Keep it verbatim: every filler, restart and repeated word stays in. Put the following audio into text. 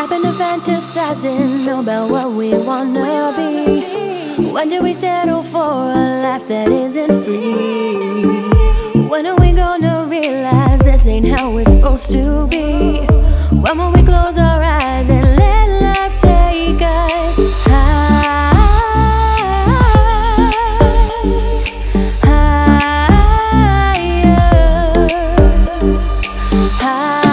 I've been fantasizing about what we wanna be. When do we settle for a life that isn't free? When are we gonna realize this ain't how it's supposed to be? When will we close our eyes and let life take us high, higher, higher?